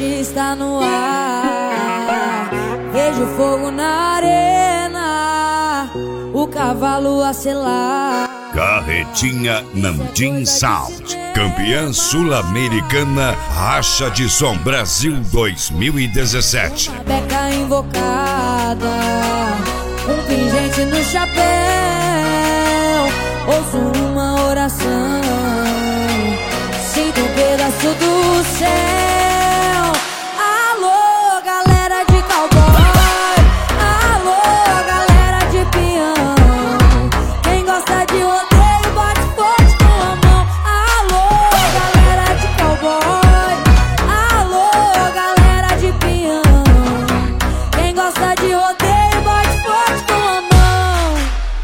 está no ar. Vejo fogo na arena, o cavalo a selar. Carretinha Nandim Sound, campeã sul-americana Racha de Som Brasil 2017. Beca invocada, um pingente no chapéu, ouço uma oração, sinto um pedaço do céu. Alô, galera de cowboy, alô, galera de peão, quem gosta de rodeio bate forte com a mão. Alô, galera de cowboy, alô, galera de peão, quem gosta de rodeio bate forte com a mão.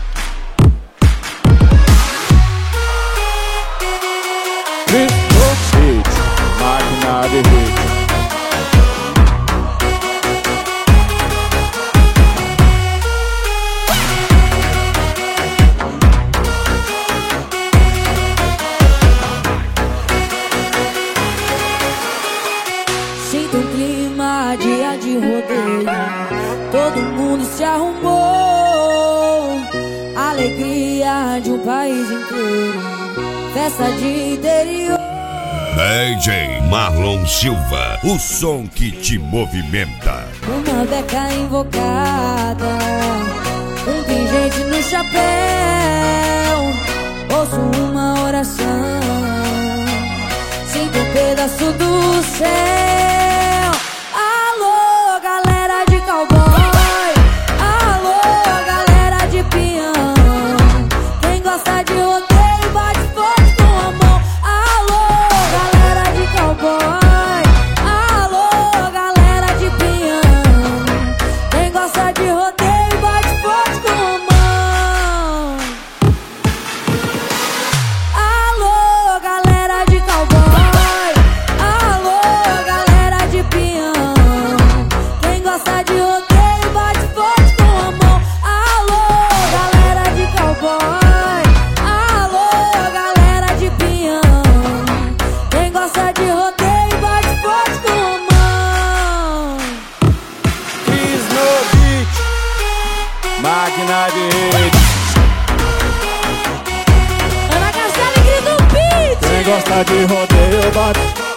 Máquina de hit. Sinto um clima, dia de rodeio, todo mundo se arrumou. Alegria de um país inteiro, festa de interior. DJ Marlon Silva, o som que te movimenta. Uma beca invocada, um pingente no chapéu, ouço uma oração, sinto um pedaço do céu. Alô, galera de cowboy, alô, galera de peão, quem gosta de rodeio bate forte com a mão. Alô, galera de cowboy, alô, galera de peão, quem gosta de rodeio bate forte com a mão. Alô, galera de cowboy, alô, galera de peão, quem gosta de rodeio bate forte com a mão. Alô, galera de cowboy, alô, galera de peão, quem gosta de rodeio bate forte com a mão. Cris no beat. Máquina de hit. Ana Castela e Cris do Beat. Quem gosta de rodeio bate.